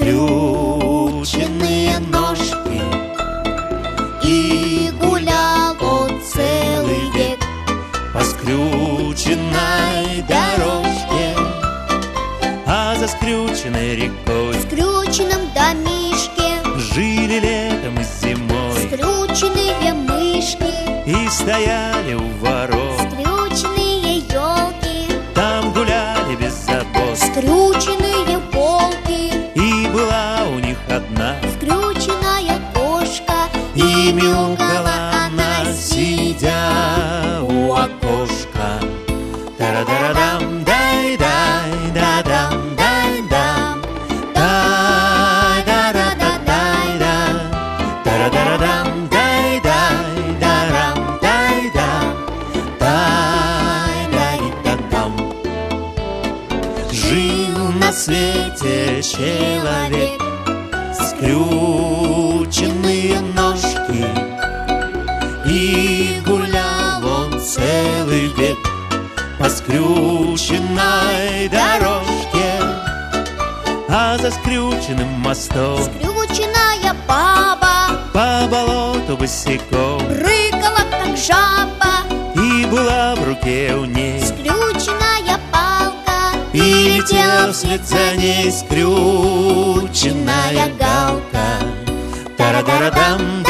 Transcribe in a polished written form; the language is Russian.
скрюченные ножки. И гулял он целый век по скрюченной дорожке, а за скрюченной рекой, в скрюченном домишке, жили летом и зимой скрюченные мышки. и стояли у ворот. Скрюченные елки, Там гуляли без забот, скрюченные волки. и была у них одна Скрюченная кошка, и мяукала она, сидя у окошка. Тара-дара-дам, дай-дай, да-дам, дай-дам, дай-да-да-да-дай-да, тара-дара-дам, дай-дай, дарам, дай-дам, дай-дай-да-дам. Жил на свете человек, скрюченные ножки, и гулял он целый век по скрюченной дорожке, а за скрюченным мостом скрюченная баба по болоту босиком прыгала, как жаба. и была в руке у ней, Скрюченная палка, и летела вслед за ней скрюченная галка. Тара-дара-дам,